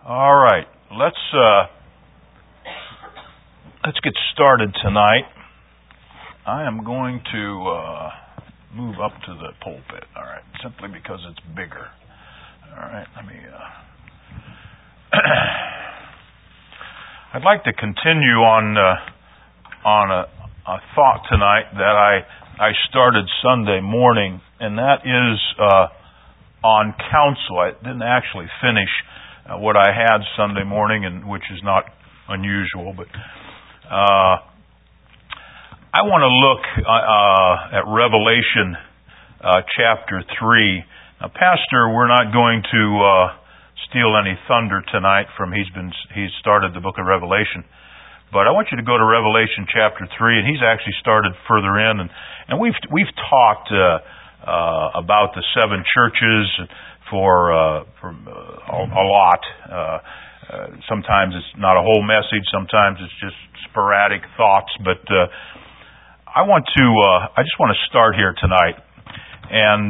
All right, let's get started tonight. I am going to move up to the pulpit. All right, simply because it's bigger. All right, let me. I'd like to continue on a thought tonight that I started Sunday morning, and that is on counsel. I didn't actually finish what I had Sunday morning, and which is not unusual, but I want to look at Revelation chapter 3. Now, Pastor, we're not going to steal any thunder tonight from he's started the book of Revelation, but I want you to go to Revelation chapter 3, and he's actually started further in, and we've talked about the seven churches for a lot. Sometimes it's not a whole message. Sometimes it's just sporadic thoughts. But I just want to start here tonight, and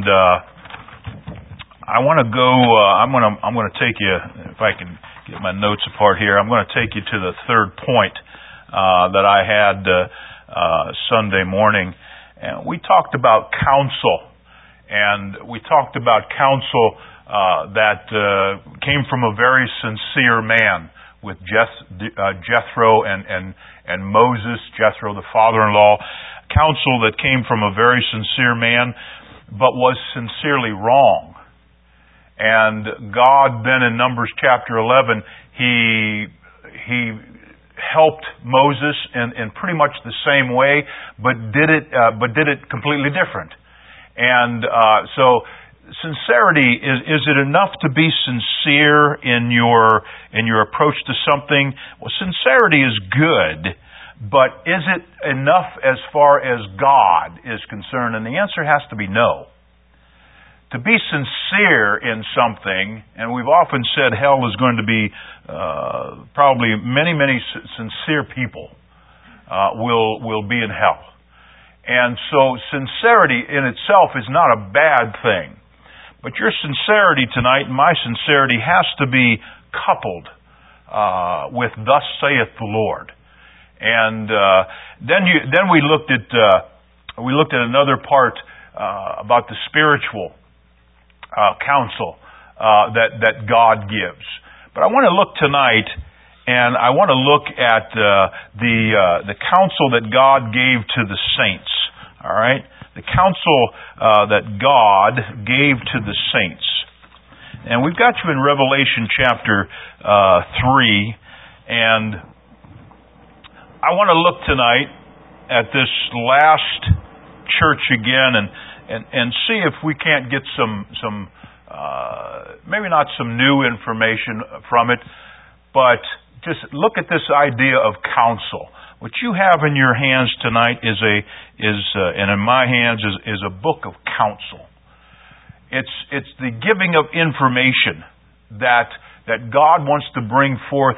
I want to go. I'm going to take you, if I can get my notes apart here. I'm going to take you to the third point that I had Sunday morning, and we talked about counsel. And we talked about counsel that came from a very sincere man with Jethro and Moses, Jethro the father-in-law. Counsel that came from a very sincere man, but was sincerely wrong. And God then in Numbers chapter 11, He helped Moses in pretty much the same way, but did it completely different. And so, sincerity is it enough to be sincere in your approach to something? Well, sincerity is good, but is it enough as far as God is concerned? And the answer has to be no. To be sincere in something, and we've often said hell is going to be probably many sincere people will be in hell. And so sincerity in itself is not a bad thing. But your sincerity tonight, my sincerity, has to be coupled with "Thus saith the Lord." And then we looked at another part about the spiritual counsel that God gives. But I want to look tonight. And I want to look at the counsel that God gave to the saints. All right, the counsel that God gave to the saints. And we've got you in Revelation chapter 3, and I want to look tonight at this last church again, and see if we can't get some maybe not some new information from it, but just look at this idea of counsel. What you have in your hands tonight and in my hands is a book of counsel. It's the giving of information that God wants to bring forth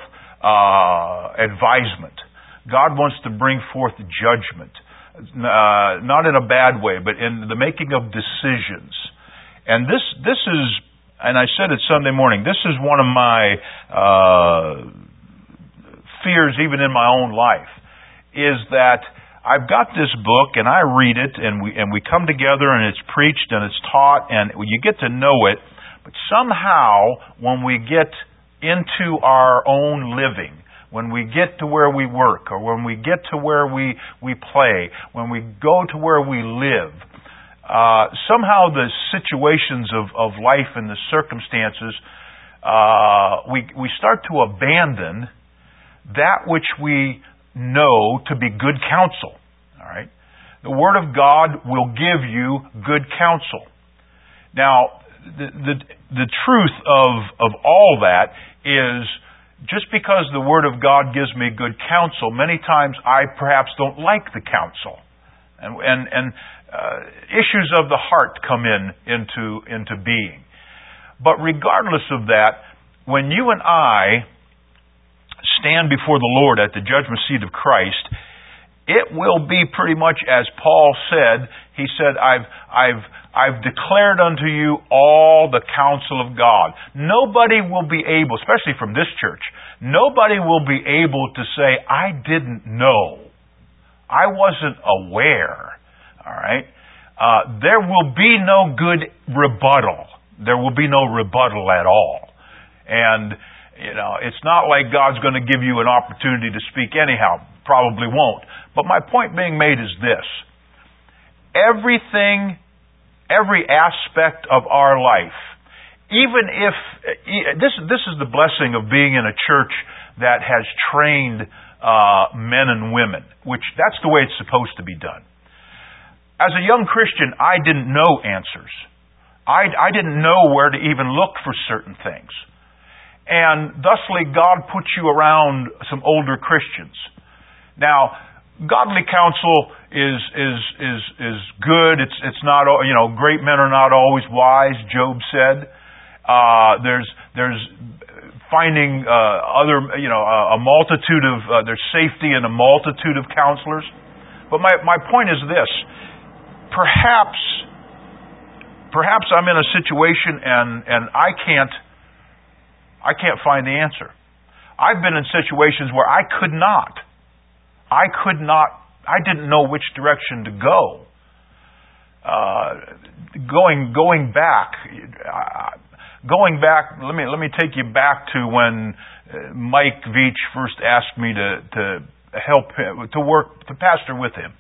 advisement. God wants to bring forth judgment, not in a bad way, but in the making of decisions. And this is, and I said it Sunday morning, this is one of my fears even in my own life, is that I've got this book and I read it and we come together and it's preached and it's taught and you get to know it, but somehow when we get into our own living, when we get to where we work, or when we get to where we play, when we go to where we live, somehow the situations of life and the circumstances, we start to abandon that which we know to be good counsel. All right? The Word of God will give you good counsel. Now, the truth of all that is, just because the Word of God gives me good counsel, many times I perhaps don't like the counsel. And issues of the heart come into being. But regardless of that, when you and I stand before the Lord at the judgment seat of Christ, it will be pretty much as Paul said. He said, I've declared unto you all the counsel of God. Nobody will be able, especially from this church, nobody will be able to say, I didn't know. I wasn't aware. All right? There will be no good rebuttal. There will be no rebuttal at all. And, it's not like God's going to give you an opportunity to speak anyhow. Probably won't. But my point being made is this. Everything, every aspect of our life, even if, this is the blessing of being in a church that has trained men and women, which that's the way it's supposed to be done. As a young Christian, I didn't know answers. I didn't know where to even look for certain things. And thusly, God put you around some older Christians. Now, godly counsel is good. It's not, great men are not always wise, Job said. There's finding a multitude of there's safety in a multitude of counselors. But my point is this: perhaps I'm in a situation and I can't find the answer. I've been in situations where I didn't know which direction to go. Going back, let me take you back to when Mike Veach first asked me to help him, to pastor with him.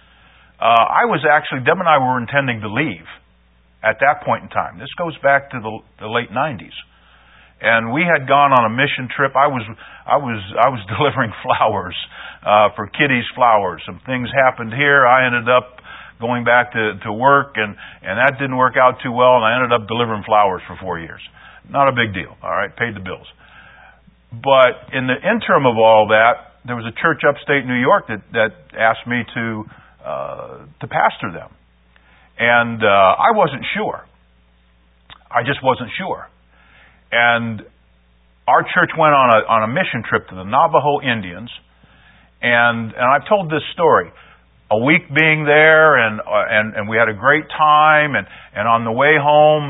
Deb and I were intending to leave at that point in time. This goes back to the late 90s. And we had gone on a mission trip. I was delivering flowers for Kitty's Flowers. Some things happened here. I ended up going back to work, and that didn't work out too well, and I ended up delivering flowers for 4 years. Not a big deal, all right? Paid the bills. But in the interim of all that, there was a church upstate New York that asked me to pastor them. And I wasn't sure. I just wasn't sure. And our church went on a mission trip to the Navajo Indians, and I've told this story. A week being there, and we had a great time, and on the way home,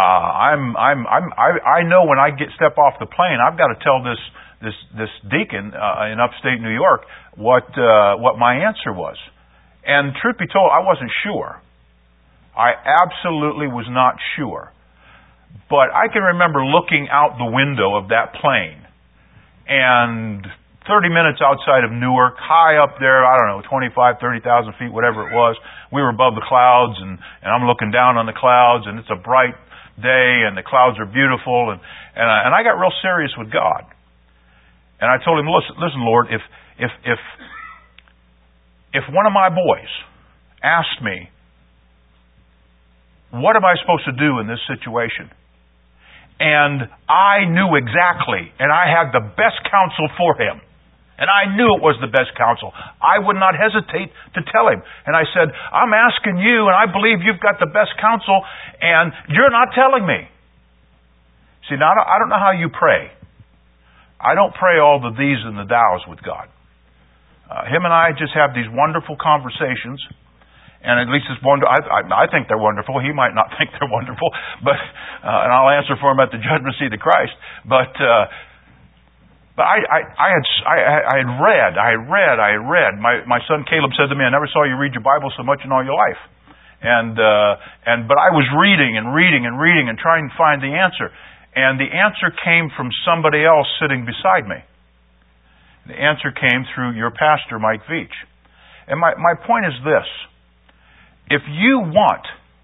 I know when I step off the plane, I've got to tell this deacon in upstate New York what my answer was. And truth be told, I wasn't sure. I absolutely was not sure. But I can remember looking out the window of that plane, and 30 minutes outside of Newark, high up there, 25, 30,000 feet, whatever it was, we were above the clouds, and I'm looking down on the clouds, and it's a bright day, and the clouds are beautiful, and I got real serious with God. And I told him, listen, Lord, if one of my boys asked me, what am I supposed to do in this situation? And I knew exactly, and I had the best counsel for him. And I knew it was the best counsel. I would not hesitate to tell him. And I said, I'm asking you, and I believe you've got the best counsel, and you're not telling me. See, now I don't know how you pray. I don't pray all the these and the thous with God. Him and I just have these wonderful conversations. And at least it's wonderful. I think they're wonderful. He might not think they're wonderful, but and I'll answer for him at the judgment seat of Christ. But I had read. My son Caleb said to me, "I never saw you read your Bible so much in all your life." But I was reading and trying to find the answer, and the answer came from somebody else sitting beside me. The answer came through your pastor, Mike Veach. And my point is this. If you want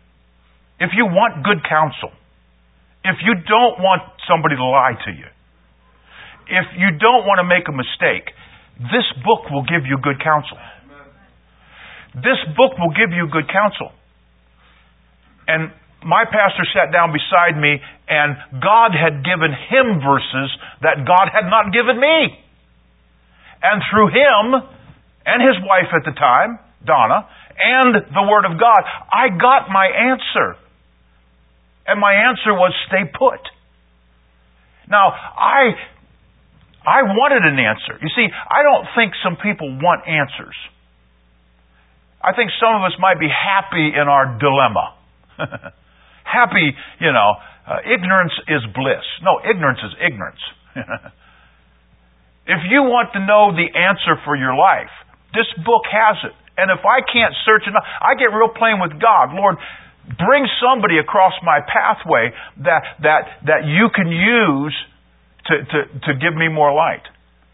good counsel, if you don't want somebody to lie to you, if you don't want to make a mistake, this book will give you good counsel. This book will give you good counsel. And my pastor sat down beside me, and God had given him verses that God had not given me. And through him and his wife at the time, Donna, and the Word of God, I got my answer. And my answer was, stay put. Now, I wanted an answer. You see, I don't think some people want answers. I think some of us might be happy in our dilemma. Happy, ignorance is bliss. No, ignorance is ignorance. If you want to know the answer for your life, this book has it. And if I can't search enough, I get real plain with God. Lord, bring somebody across my pathway that you can use to give me more light.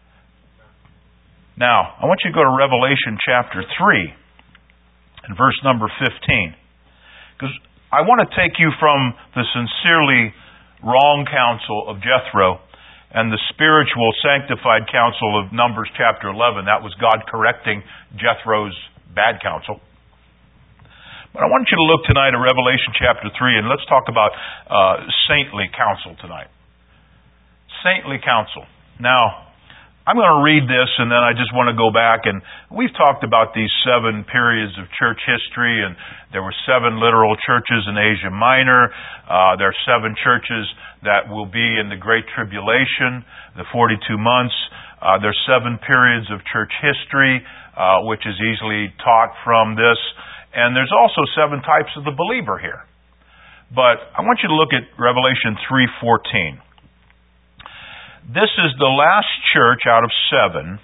Now, I want you to go to Revelation chapter 3 and verse number 15. Because I want to take you from the sincerely wrong counsel of Jethro and the spiritual sanctified counsel of Numbers chapter 11. That was God correcting Jethro's bad counsel. But I want you to look tonight at Revelation chapter 3, and let's talk about saintly counsel tonight. Saintly counsel. Now, I'm going to read this, and then I just want to go back, and we've talked about these 7 periods of church history, and there were 7 literal churches in Asia Minor. There are 7 churches that will be in the Great Tribulation, the 42 months. There's 7 periods of church history, which is easily taught from this. And there's also 7 types of the believer here. But I want you to look at Revelation 3:14. This is the last church out of 7.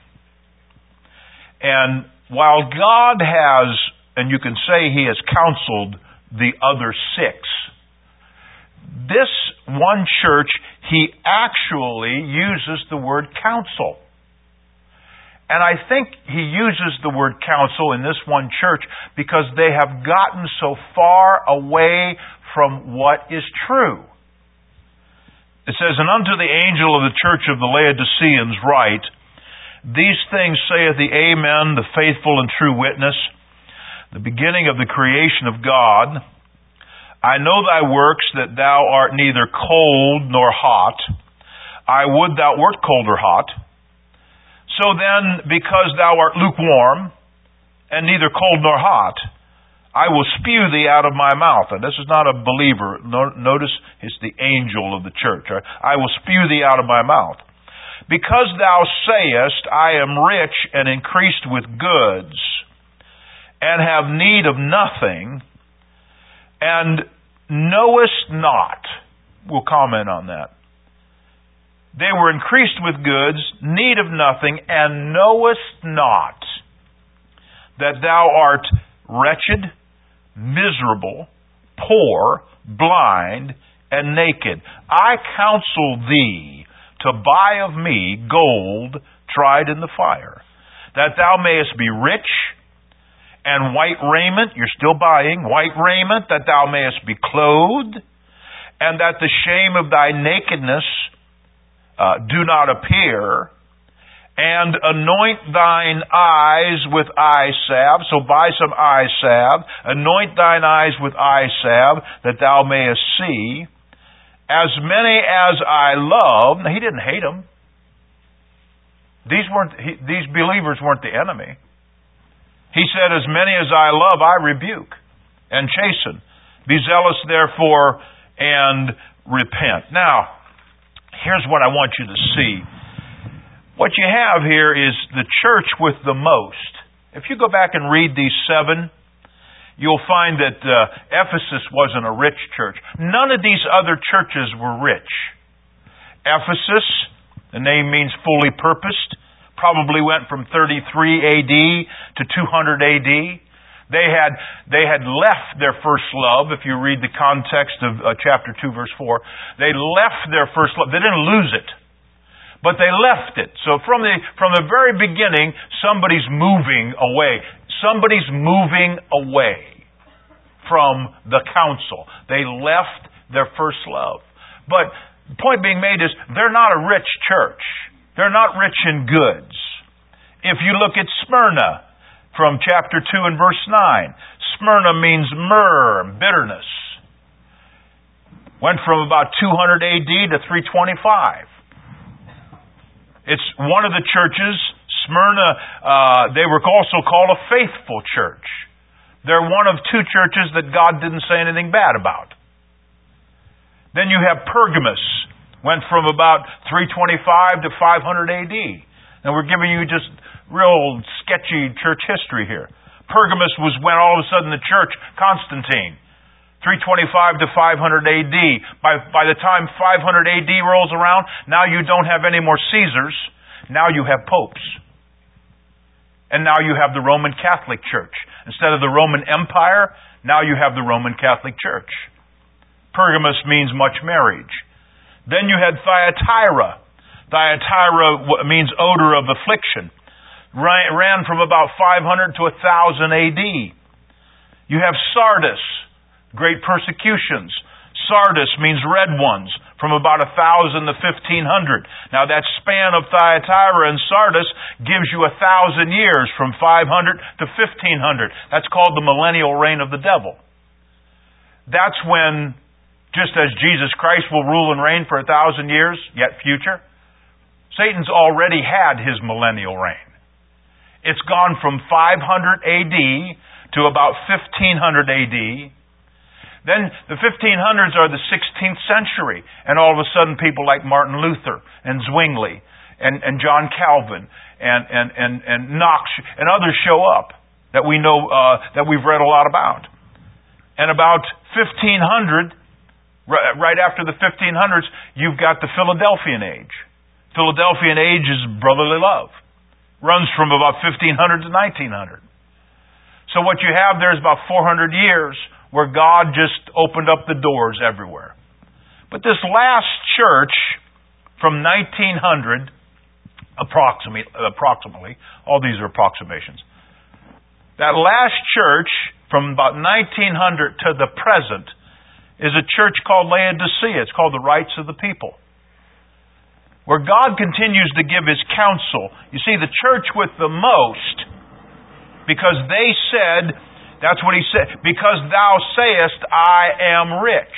And while God has, and you can say He has counseled the other 6, this one church, He actually uses the word counsel. And I think He uses the word counsel in this one church because they have gotten so far away from what is true. It says, "And unto the angel of the church of the Laodiceans write, These things saith the Amen, the faithful and true witness, the beginning of the creation of God. I know thy works, that thou art neither cold nor hot. I would thou wert cold or hot. So then, because thou art lukewarm, and neither cold nor hot, I will spew thee out of my mouth." And this is not a believer. Notice it's the angel of the church. "I will spew thee out of my mouth. Because thou sayest, I am rich and increased with goods, and have need of nothing, and knowest not." We'll comment on that. They were increased with goods, need of nothing, and knowest not that thou art wretched, miserable, poor, blind, and naked. I counsel thee to buy of me gold tried in the fire, that thou mayest be rich, and white raiment, you're still buying, white raiment, that thou mayest be clothed, and that the shame of thy nakedness do not appear, and anoint thine eyes with eye salve. So buy some eye salve. Anoint thine eyes with eye salve, that thou mayest see. As many as I love. Now, he didn't hate them. These believers weren't the enemy. He said, "As many as I love, I rebuke and chasten. Be zealous, therefore, and repent." Now, here's what I want you to see. What you have here is the church with the most. If you go back and read these 7, you'll find that Ephesus wasn't a rich church. None of these other churches were rich. Ephesus, the name means fully purposed, probably went from 33 AD to 200 AD. They had left their first love. If you read the context of chapter 2, verse 4, they left their first love. They didn't lose it, but they left it. So from the very beginning, somebody's moving away. Somebody's moving away from the counsel. They left their first love. But the point being made is they're not a rich church. They're not rich in goods. If you look at Smyrna, from chapter 2 and verse 9. Smyrna means myrrh, bitterness. Went from about 200 AD to 325. It's one of the churches, Smyrna, they were also called a faithful church. They're one of 2 churches that God didn't say anything bad about. Then you have Pergamos. Went from about 325 to 500 AD. And we're giving you just real sketchy church history here. Pergamos was when all of a sudden the church, Constantine, 325 to 500 AD. By the time 500 AD rolls around, now you don't have any more Caesars. Now you have popes. And now you have the Roman Catholic Church. Instead of the Roman Empire, now you have the Roman Catholic Church. Pergamos means much marriage. Then you had Thyatira. Thyatira means odor of affliction. Ran from about 500 to 1000 AD. You have Sardis, great persecutions. Sardis means red ones, from about 1000 to 1500. Now that span of Thyatira and Sardis gives you 1000 years, from 500 to 1500. That's called the millennial reign of the devil. That's when, just as Jesus Christ will rule and reign for 1000 years, yet future, Satan's already had his millennial reign. It's gone from 500 AD to about 1500 AD. Then the 1500s are the 16th century, and all of a sudden people like Martin Luther and Zwingli and John Calvin and Knox and others show up that we know, that we've read a lot about. And about 1500, right after the 1500s, you've got the Philadelphian age. Philadelphian age is brotherly love. Runs from about 1500 to 1900. So what you have there is about 400 years where God just opened up the doors everywhere. But this last church from 1900, approximately, all these are approximations. That last church from about 1900 to the present is a church called Laodicea. It's called the Rights of the People, where God continues to give His counsel. You see, the church with the most, because they said, that's what He said, because thou sayest, I am rich.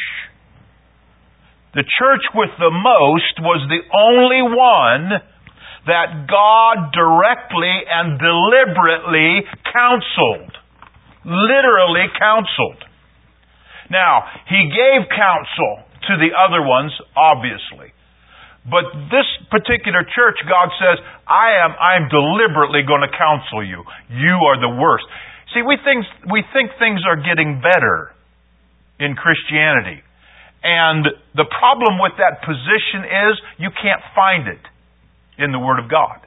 The church with the most was the only one that God directly and deliberately counseled. Literally counseled. Now, He gave counsel to the other ones, obviously. But this particular church, God says, I'm deliberately going to counsel you. You are the worst. See, we think things are getting better in Christianity. And the problem with that position is you can't find it in the Word of God.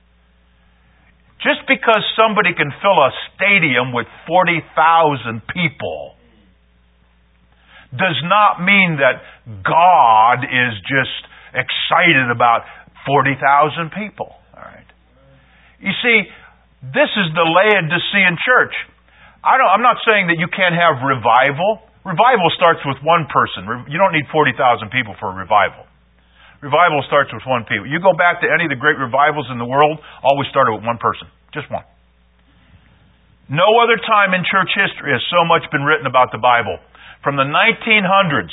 Just because somebody can fill a stadium with 40,000 people does not mean that God is just excited about 40,000 people. All right. You see, this is the Laodicean church. I'm not saying that you can't have revival. Revival starts with one person. You don't need 40,000 people for a revival. Revival starts with one people. You go back to any of the great revivals in the world, always started with one person. Just one. No other time in church history has so much been written about the Bible. From the 1900s,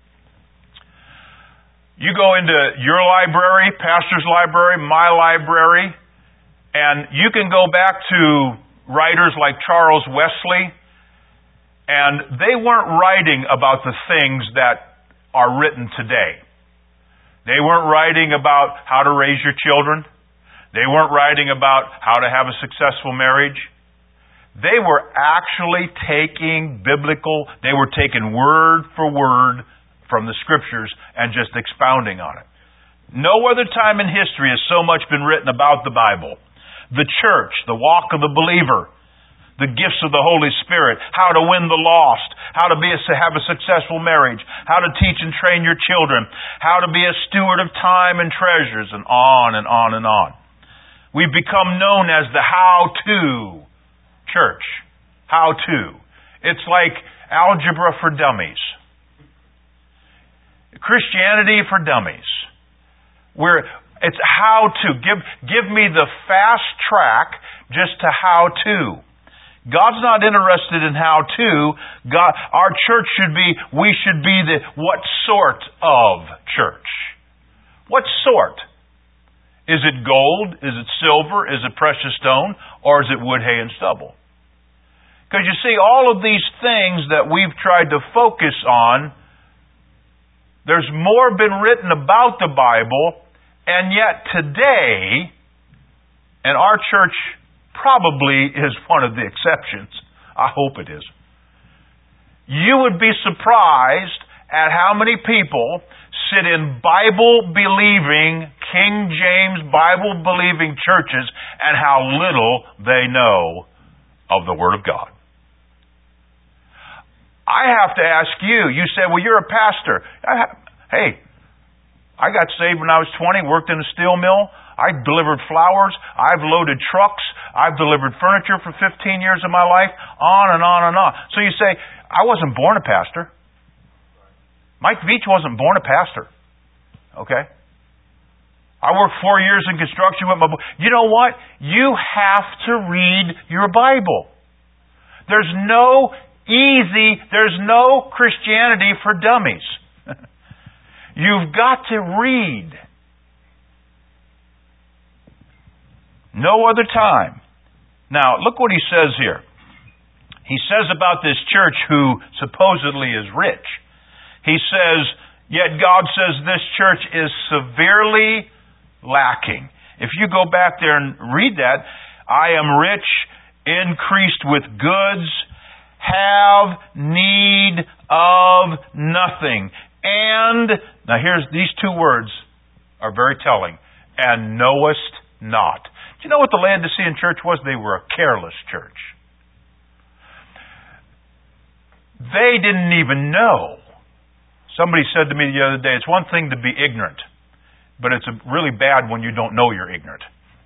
you go into your library, pastor's library, my library, and you can go back to writers like Charles Wesley, and they weren't writing about the things that are written today. They weren't writing about how to raise your children. They weren't writing about how to have a successful marriage. They were actually taking they were taking word for word from the Scriptures and just expounding on it. No other time in history has so much been written about the Bible. The church, the walk of the believer, the gifts of the Holy Spirit, how to win the lost, how to have a successful marriage, how to teach and train your children, how to be a steward of time and treasures, and on and on and on. We've become known as the how-to church. How-to. It's like algebra for dummies. Christianity for dummies. It's how to. Give me the fast track just to how to. God's not interested in how to. Our church we should be the what sort of church? What sort? Is it gold? Is it silver? Is it precious stone? Or is it wood, hay, and stubble? Because you see, all of these things that we've tried to focus on, there's more been written about the Bible, and yet today, and our church probably is one of the exceptions. I hope it is. You would be surprised at how many people sit in Bible-believing, King James Bible-believing churches and how little they know of the Word of God. I have to ask you, you say, well, you're a pastor. Hey, I got saved when I was 20, worked in a steel mill. I delivered flowers. I've loaded trucks. I've delivered furniture for 15 years of my life, on and on and on. So you say, I wasn't born a pastor. Mike Veach wasn't born a pastor. Okay? I worked 4 years in construction with my... You know what? You have to read your Bible. There's no Christianity for dummies. You've got to read. No other time. Now, look what he says here. He says about this church who supposedly is rich. He says, yet God says this church is severely lacking. If you go back there and read that, I am rich, increased with goods, have need of nothing. And, now these two words are very telling, and knowest not. Do you know what the Laodicean church was? They were a careless church. They didn't even know. Somebody said to me the other day, it's one thing to be ignorant, but it's really bad when you don't know you're ignorant.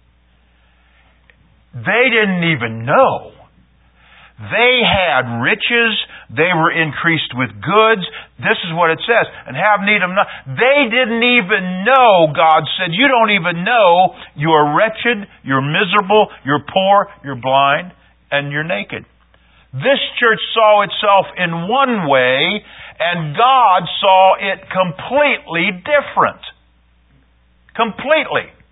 They didn't even know. They had riches. They were increased with goods. This is what it says. And have need of nothing. They didn't even know, God said, you don't even know you're wretched, you're miserable, you're poor, you're blind, and you're naked. This church saw itself in one way, and God saw it completely different. Completely.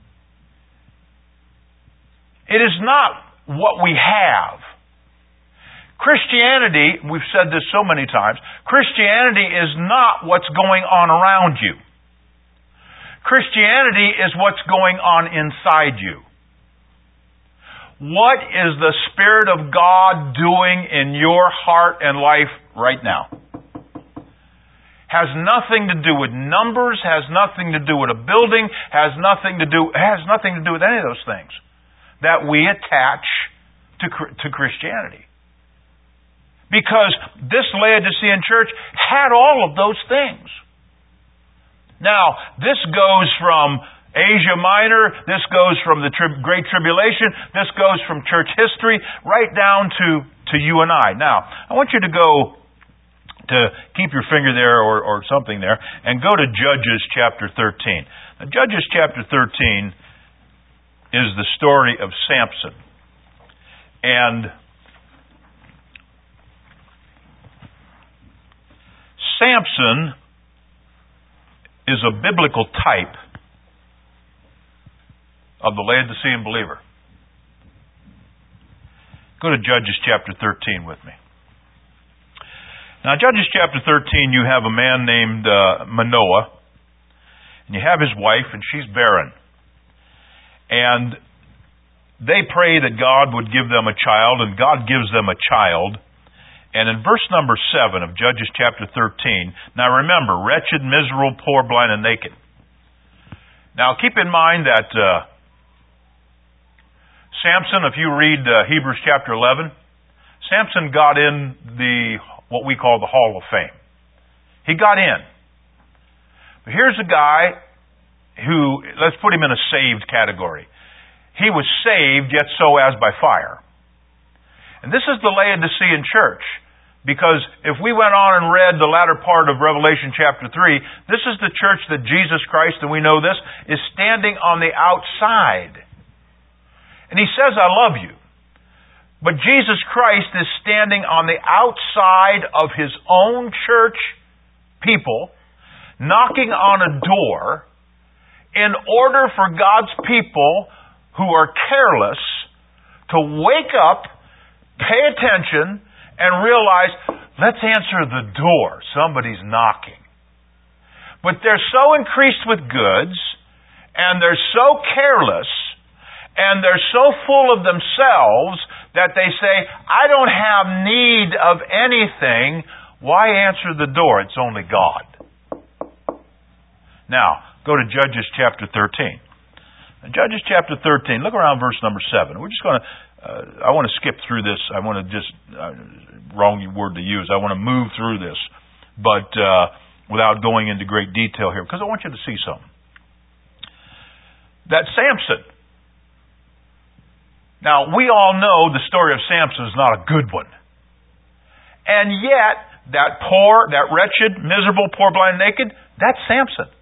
It is not what we have. Christianity, we've said this so many times, Christianity is not what's going on around you. Christianity is what's going on inside you. What is the Spirit of God doing in your heart and life right now? Has nothing to do with numbers, has nothing to do with a building, has nothing to do with any of those things that we attach to Christianity. Because this Laodicean church had all of those things. Now, this goes from Asia Minor, this goes from the Great Tribulation, this goes from church history, right down to you and I. Now, I want you to go to keep your finger there or something there, and go to Judges chapter 13. Now, Judges chapter 13 is the story of Samson. And Samson is a biblical type of the Laodicean believer. Go to Judges chapter 13 with me. Now, Judges chapter 13, you have a man named Manoah, and you have his wife, and she's barren. And they pray that God would give them a child, and God gives them a child. And in verse number 7 of Judges chapter 13, now remember, wretched, miserable, poor, blind, and naked. Now, keep in mind that Samson, if you read Hebrews chapter 11, Samson got in what we call the Hall of Fame. He got in. But here's a guy who, let's put him in a saved category. He was saved, yet so as by fire. And this is the Laodicean church. Because if we went on and read the latter part of Revelation chapter 3, this is the church that Jesus Christ, and we know this, is standing on the outside. And He says, I love you. But Jesus Christ is standing on the outside of His own church people, knocking on a door in order for God's people who are careless to wake up, pay attention, and realize, let's answer the door. Somebody's knocking. But they're so increased with goods, and they're so careless, And they're so full of themselves that they say, I don't have need of anything. Why answer the door? It's only God. Now, go to Judges chapter 13. Judges chapter 13, look around verse number 7. We're just going to, I want to skip through this. I want to just, wrong word to use. I want to move through this, but without going into great detail here, because I want you to see something. That Samson. Now, we all know the story of Samson is not a good one. And yet, that poor, that wretched, miserable, poor, blind, naked, that's Samson.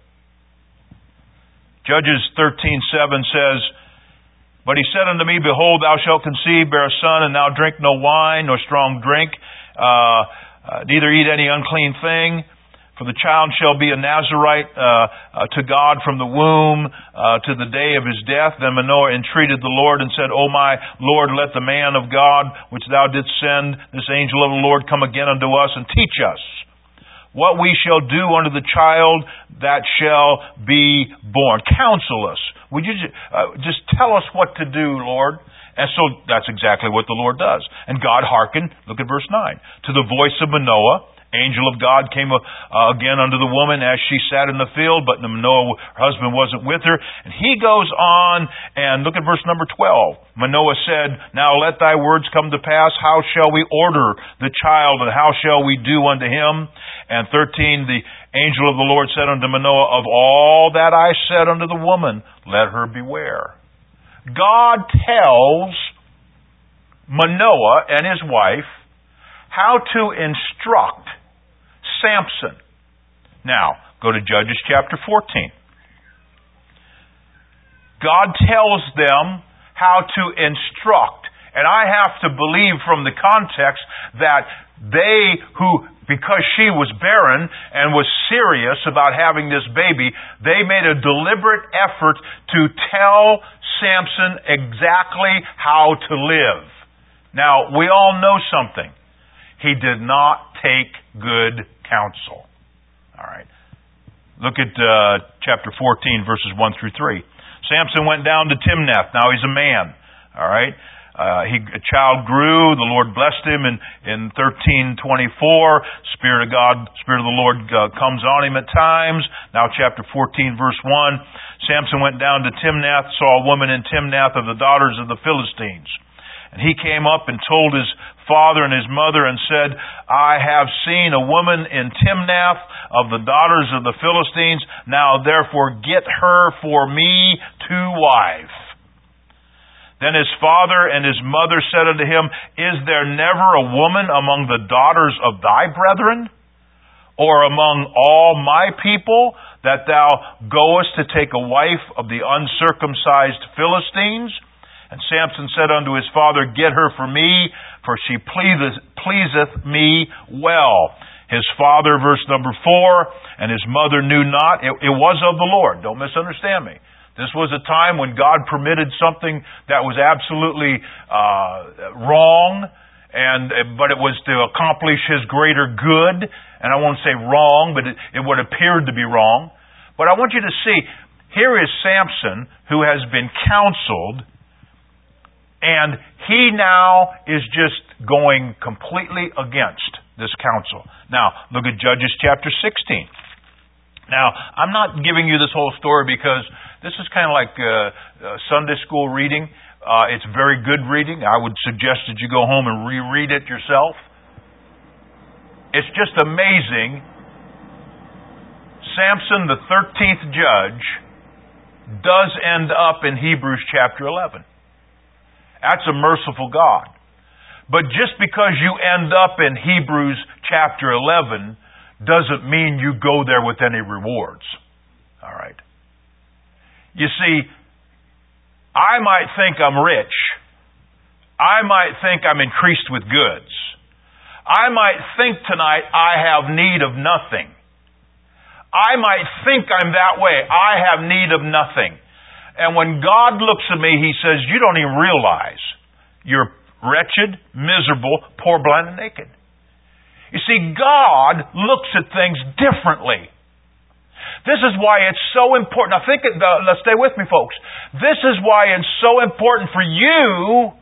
Judges 13:7 says, But he said unto me, Behold, thou shalt conceive, bear a son, and thou drink no wine, nor strong drink, neither eat any unclean thing. For the child shall be a Nazarite to God from the womb to the day of his death. Then Manoah entreated the Lord and said, O my Lord, let the man of God, which thou didst send, this angel of the Lord, come again unto us and teach us what we shall do unto the child that shall be born. Counsel us. Would you just tell us what to do, Lord? And so that's exactly what the Lord does. And God hearkened, look at verse 9, to the voice of Manoah. Angel of God came again unto the woman as she sat in the field, but Manoah, her husband, wasn't with her. And he goes on, and look at verse number 12. Manoah said, Now let thy words come to pass. How shall we order the child, and how shall we do unto him? And 13, the angel of the Lord said unto Manoah, Of all that I said unto the woman, let her beware. God tells Manoah and his wife how to instruct Samson. Now, go to Judges chapter 14. God tells them how to instruct. And I have to believe from the context that they who, because she was barren and was serious about having this baby, they made a deliberate effort to tell Samson exactly how to live. Now, we all know something. He did not take good counsel. All right. Look at chapter 14, verses 1 through 3. Samson went down to Timnath. Now he's a man. All right. A child grew. The Lord blessed him in 13:24. Spirit of God, Spirit of the Lord comes on him at times. Now chapter 14, verse 1. Samson went down to Timnath, saw a woman in Timnath of the daughters of the Philistines. And he came up and told his father and his mother and said, I have seen a woman in Timnath of the daughters of the Philistines. Now therefore get her for me to wife. Then his father and his mother said unto him, Is there never a woman among the daughters of thy brethren, or among all my people, that thou goest to take a wife of the uncircumcised Philistines? And Samson said unto his father, Get her for me, for she pleaseth me well. His father, verse number 4, and his mother knew not. It was of the Lord. Don't misunderstand me. This was a time when God permitted something that was absolutely wrong, but it was to accomplish His greater good. And I won't say wrong, but it would appear to be wrong. But I want you to see, here is Samson, who has been counseled, and he now is just going completely against this counsel. Now, look at Judges chapter 16. Now, I'm not giving you this whole story because this is kind of like Sunday school reading. It's very good reading. I would suggest that you go home and reread it yourself. It's just amazing. Samson, the 13th judge, does end up in Hebrews chapter 11. That's a merciful God. But just because you end up in Hebrews chapter 11 doesn't mean you go there with any rewards. All right. You see, I might think I'm rich. I might think I'm increased with goods. I might think tonight I have need of nothing. I might think I'm that way. I have need of nothing. And when God looks at me, He says, you don't even realize you're wretched, miserable, poor, blind, and naked. You see, God looks at things differently. This is why it's so important. Now let's stay with me, folks. This is why it's so important for you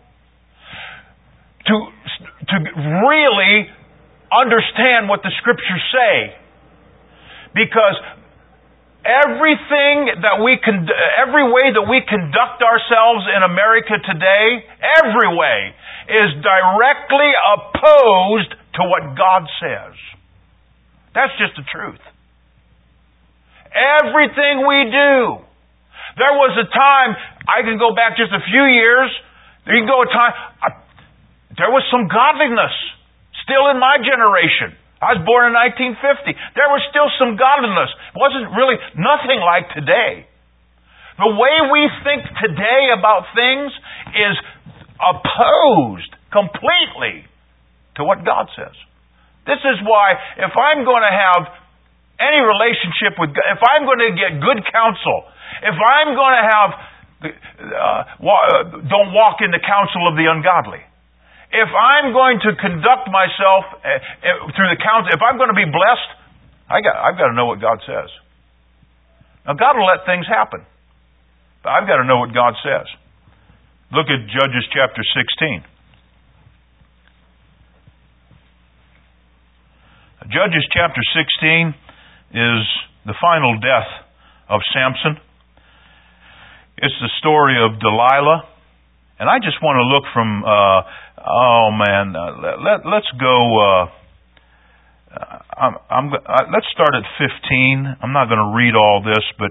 to really understand what the Scriptures say. Because every way that we conduct ourselves in America today, every way, is directly opposed to what God says. That's just the truth. Everything we do. There was a time, I can go back just a few years, there was some godliness still in my generation. I was born in 1950. There was still some godliness. It wasn't really nothing like today. The way we think today about things is opposed completely to what God says. This is why if I'm going to have any relationship with God, if I'm going to get good counsel, if I'm going to have, don't walk in the counsel of the ungodly. If I'm going to conduct myself through the counsel, if I'm going to be blessed, I've got to know what God says. Now, God will let things happen, but I've got to know what God says. Look at Judges chapter 16. Judges chapter 16 is the final death of Samson. It's the story of Delilah. And I just want to look from, let's go, let's start at 15. I'm not going to read all this, but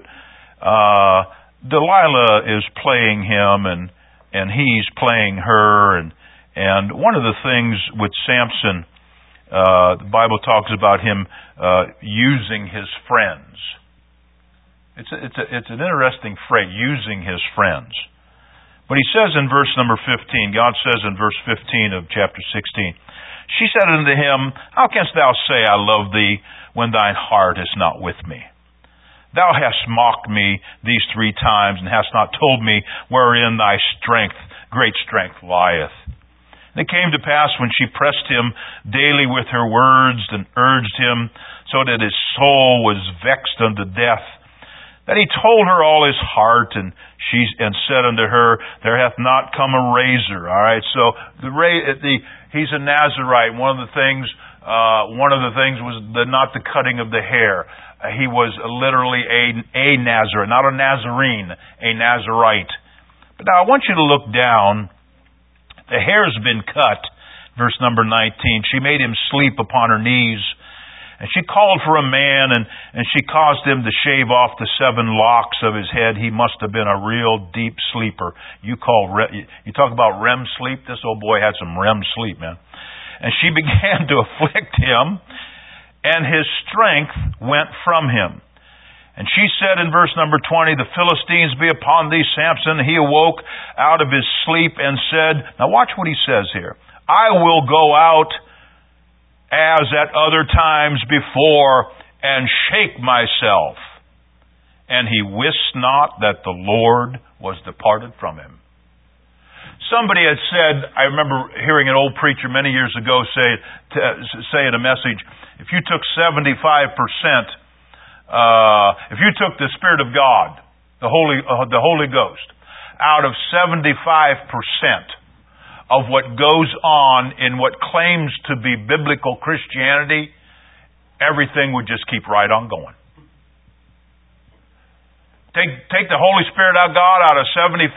Delilah is playing him and he's playing her. And one of the things with Samson, the Bible talks about him using his friends. It's an interesting phrase, using his friends. But he says in verse number 15, God says in verse 15 of chapter 16, she said unto him, How canst thou say, I love thee, when thine heart is not with me? Thou hast mocked me these 3 times, and hast not told me wherein thy great strength lieth. And it came to pass, when she pressed him daily with her words, and urged him, so that his soul was vexed unto death, that he told her all his heart, and said unto her, There hath not come a razor. All right, so he's a Nazarite. One of the things was not the cutting of the hair. He was literally a Nazarite, not a Nazarene, a Nazarite. But now I want you to look down. The hair's been cut. Verse number 19. She made him sleep upon her knees. And she called for a man, and she caused him to shave off the 7 locks of his head. He must have been a real deep sleeper. You talk about REM sleep? This old boy had some REM sleep, man. And she began to afflict him, and his strength went from him. And she said in verse number 20, The Philistines be upon thee, Samson. He awoke out of his sleep and said, now watch what he says here, I will go out as at other times before, and shake myself. And he wist not that the Lord was departed from him. Somebody had said, I remember hearing an old preacher many years ago say in a message, if you took 75%, if you took the Spirit of God, the Holy Ghost, out of 75%, of what goes on in what claims to be biblical Christianity, everything would just keep right on going. Take the Holy Spirit of God out of 75%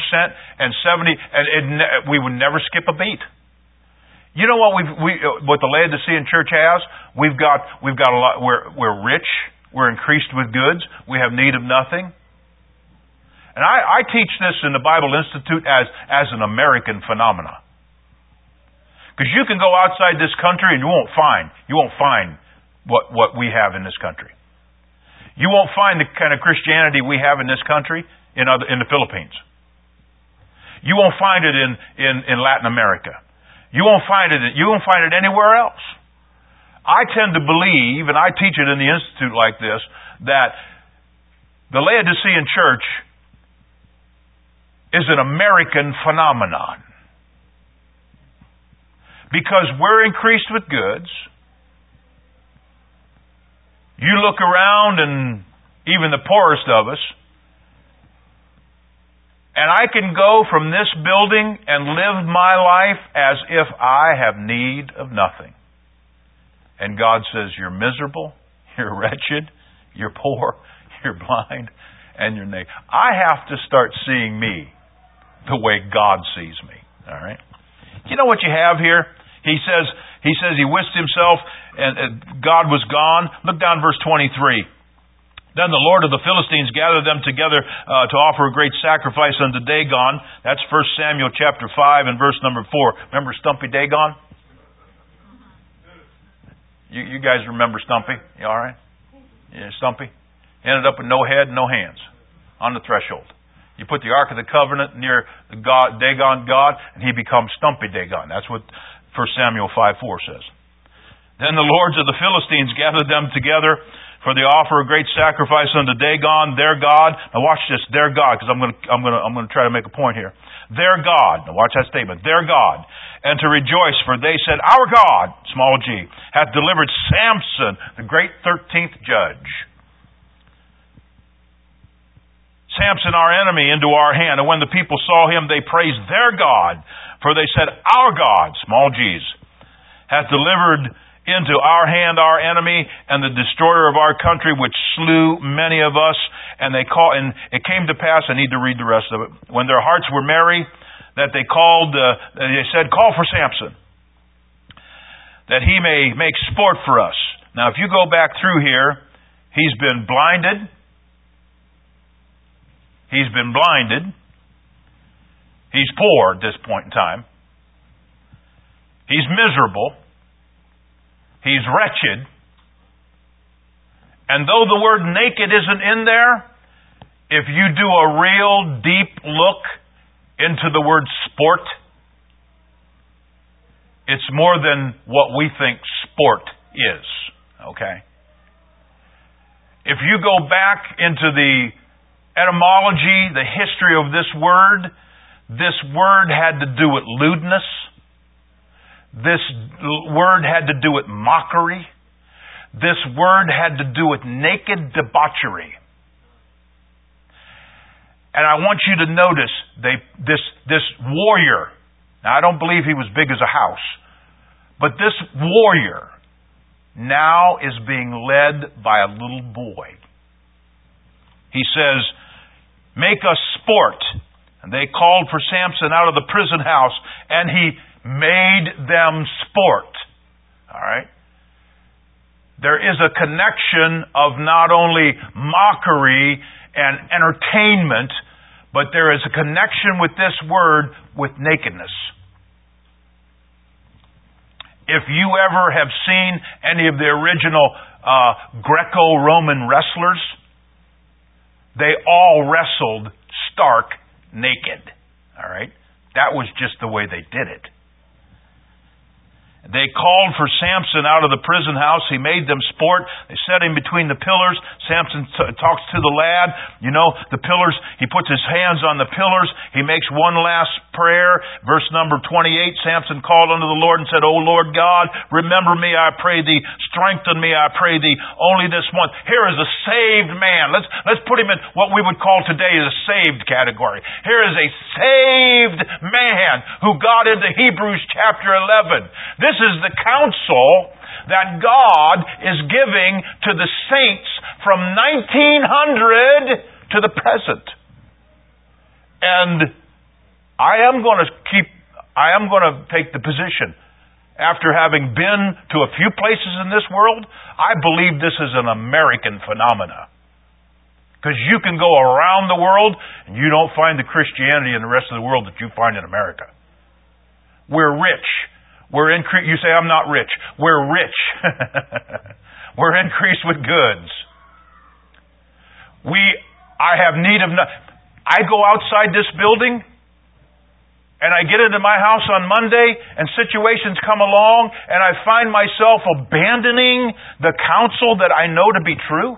and we would never skip a beat. You know what what the Laodicean church has? We've got a lot. We're rich. We're increased with goods. We have need of nothing. And I teach this in the Bible Institute as an American phenomenon. Because you can go outside this country and you won't find what we have in this country. You won't find the kind of Christianity we have in this country in the Philippines. You won't find it in Latin America. You won't find it anywhere else. I tend to believe, and I teach it in the Institute like this, that the Laodicean church is an American phenomenon. Because we're increased with goods. You look around and even the poorest of us. And I can go from this building and live my life as if I have need of nothing. And God says, you're miserable, you're wretched, you're poor, you're blind, and you're naked. I have to start seeing me the way God sees me. All right? You know what you have here? He says he wished himself and God was gone. Look down verse 23. Then the Lord of the Philistines gathered them together to offer a great sacrifice unto Dagon. That's 1 Samuel chapter 5 and verse number 4. Remember Stumpy Dagon? You guys remember Stumpy? You all right? Yeah, Stumpy? Ended up with no head, no hands on the threshold. You put the Ark of the Covenant near the God, Dagon God, and he becomes Stumpy Dagon. That's what 1 Samuel 5:4 says. Then the lords of the Philistines gathered them together for the offer of great sacrifice unto Dagon, their God. Now watch this, their God, because I'm going to try to make a point here. Their God. Now watch that statement. Their God. And to rejoice, for they said, our God, small g, hath delivered Samson, the great 13th judge. Samson, our enemy, into our hand. And when the people saw him, they praised their God. For they said, our God, small g's, hath delivered into our hand our enemy and the destroyer of our country, which slew many of us. And it came to pass, I need to read the rest of it, when their hearts were merry, that they said, call for Samson, that he may make sport for us. Now, if you go back through here, he's been blinded. He's been blinded. He's poor at this point in time. He's miserable. He's wretched. And though the word naked isn't in there, if you do a real deep look into the word sport, it's more than what we think sport is. Okay? If you go back into the etymology, the history of this word had to do with lewdness. This word had to do with mockery. This word had to do with naked debauchery. And I want you to notice this warrior. Now, I don't believe he was big as a house, but this warrior now is being led by a little boy. He says, make us sport. And they called for Samson out of the prison house, and he made them sport. All right? There is a connection of not only mockery and entertainment, but there is a connection with this word with nakedness. If you ever have seen any of the original Greco-Roman wrestlers, they all wrestled stark naked. All right? That was just the way they did it. They called for Samson out of the prison house. He made them sport. They set him between the pillars. Samson talks to the lad. You know, the pillars, he puts his hands on the pillars. He makes one last prayer. Verse number 28, Samson called unto the Lord and said, O Lord God, remember me, I pray thee. Strengthen me, I pray thee. Only this month. Here is a saved man. Let's put him in what we would call today a saved category. Here is a saved man who got into Hebrews chapter 11. This is the counsel that God is giving to the saints from 1900 to the present. And I am going to take the position, after having been to a few places in this world, I believe this is an American phenomena. Because you can go around the world and you don't find the Christianity in the rest of the world that you find in America. We're rich. You say, I'm not rich. We're rich. We're increased with goods. I have need of nothing. I go outside this building and I get into my house on Monday and situations come along and I find myself abandoning the counsel that I know to be true.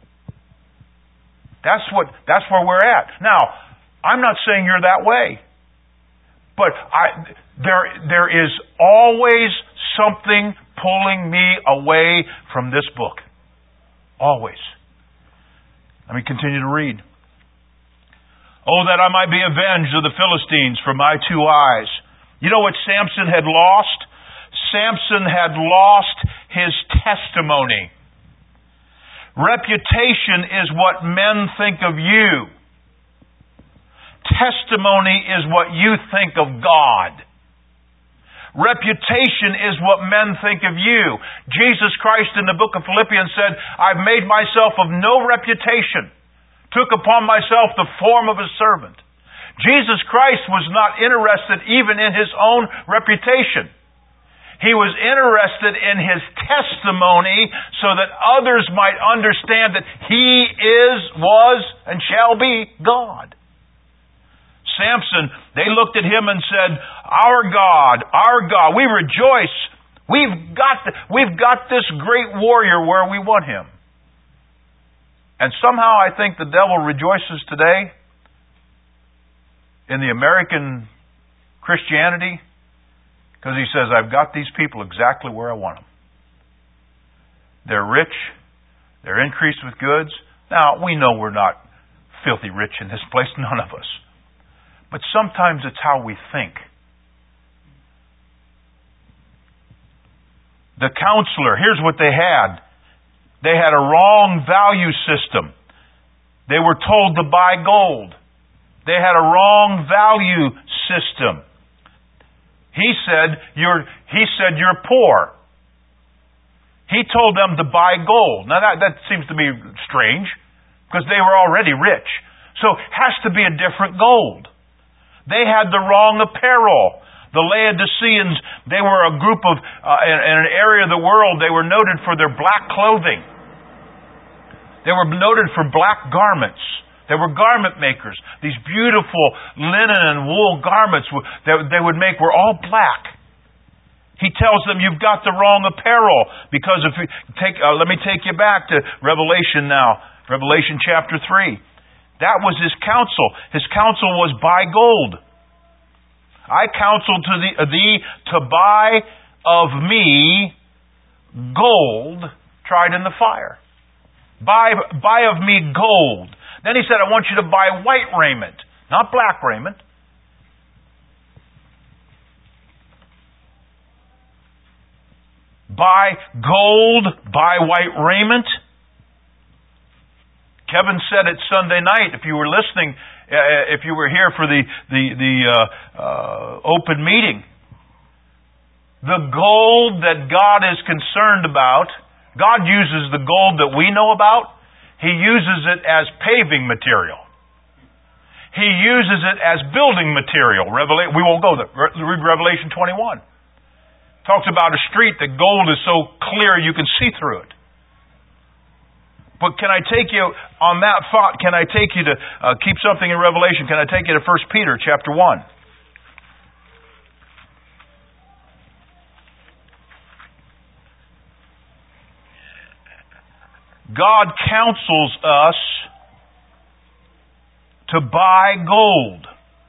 That's where we're at. Now, I'm not saying you're that way. But there is always something pulling me away from this book. Always. Let me continue to read. Oh, that I might be avenged of the Philistines for my 2 eyes. You know what Samson had lost? Samson had lost his testimony. Reputation is what men think of you. Testimony is what you think of God. Reputation is what men think of you. Jesus Christ in the book of Philippians said, I've made myself of no reputation, took upon myself the form of a servant. Jesus Christ was not interested even in His own reputation. He was interested in His testimony so that others might understand that He is, was, and shall be God. Samson, they looked at him and said, our God, we rejoice. We've got this great warrior where we want him. And somehow I think the devil rejoices today in the American Christianity because he says, I've got these people exactly where I want them. They're rich. They're increased with goods. Now, we know we're not filthy rich in this place, none of us. But sometimes it's how we think. The counselor, here's what they had. They had a wrong value system. They were told to buy gold. They had a wrong value system. He said, you're poor. He told them to buy gold. Now that seems to be strange, because they were already rich. So it has to be a different gold. They had the wrong apparel. The Laodiceans, they were a group of, in an area of the world, they were noted for their black clothing. They were noted for black garments. They were garment makers. These beautiful linen and wool garments that they would make were all black. He tells them, you've got the wrong apparel. Because if you let me take you back to Revelation now. Revelation chapter 3. That was his counsel. His counsel was buy gold. I counsel to thee to buy of me gold tried in the fire. Buy of me gold. Then he said, I want you to buy white raiment, not black raiment. Buy gold, buy white raiment. Kevin said it Sunday night, if you were listening, if you were here for the open meeting. The gold that God is concerned about, God uses the gold that we know about, He uses it as paving material. He uses it as building material. We won't go there. Read Revelation 21. Talks about a street that gold is so clear you can see through it. But can I take you on that thought? Can I take you to keep something in Revelation? Can I take you to 1 Peter chapter 1? God counsels us to buy gold.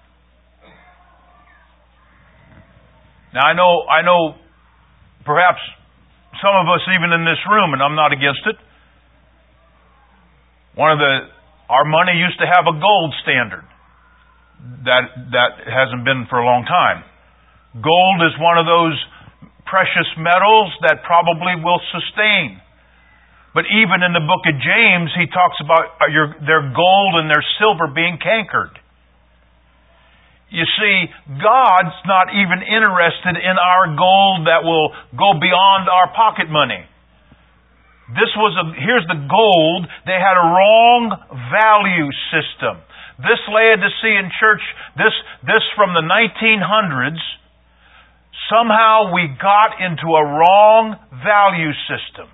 Now I know perhaps some of us even in this room, and I'm not against it, our money used to have a gold standard. That hasn't been for a long time. Gold is one of those precious metals that probably will sustain. But even in the book of James, he talks about their gold and their silver being cankered. You see, God's not even interested in our gold that will go beyond our pocket money. Here's the gold. They had a wrong value system. This Laodicean church, this from the 1900s, somehow we got into a wrong value system.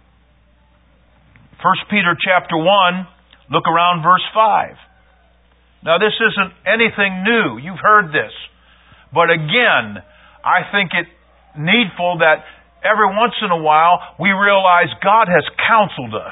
1 Peter chapter 1, look around verse 5. Now this isn't anything new. You've heard this. But again, I think it needful that every once in a while we realize God has counseled us.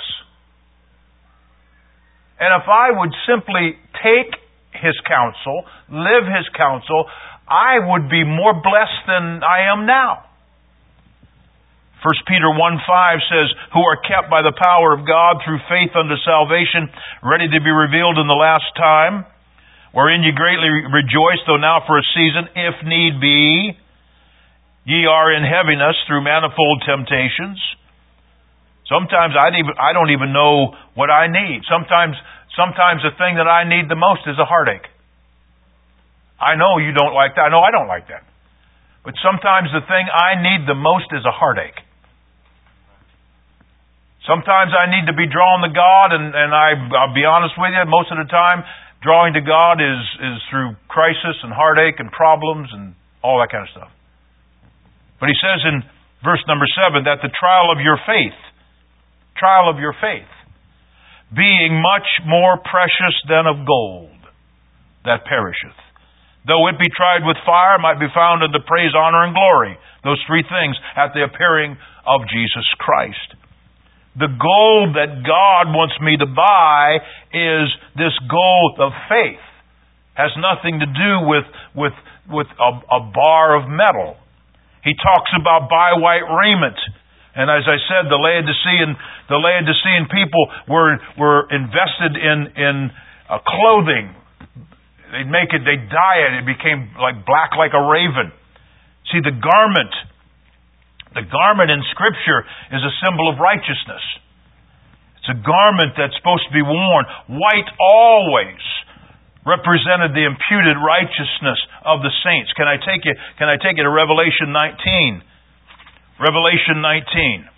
And if I would simply take His counsel, live His counsel, I would be more blessed than I am now. 1 Peter 1:5 says, who are kept by the power of God through faith unto salvation, ready to be revealed in the last time, wherein ye greatly rejoice, though now for a season, if need be, ye are in heaviness through manifold temptations. Sometimes I don't even know what I need. Sometimes the thing that I need the most is a heartache. I know you don't like that. I know I don't like that. But sometimes the thing I need the most is a heartache. Sometimes I need to be drawn to God, and I'll be honest with you, most of the time, drawing to God is through crisis and heartache and problems and all that kind of stuff. But he says in verse number 7 that the trial of your faith, being much more precious than of gold that perisheth, though it be tried with fire, might be found unto praise, honor, and glory. Those three things at the appearing of Jesus Christ. The gold that God wants me to buy is this gold of faith. Has nothing to do with a bar of metal. He talks about buy white raiment. And as I said, the Laodicean people were invested in clothing. They'd dye it. It became black like a raven. See, the garment in Scripture is a symbol of righteousness. It's a garment that's supposed to be worn. White always represented the imputed righteousness of the saints. Can I take you to Revelation 19? Revelation 19.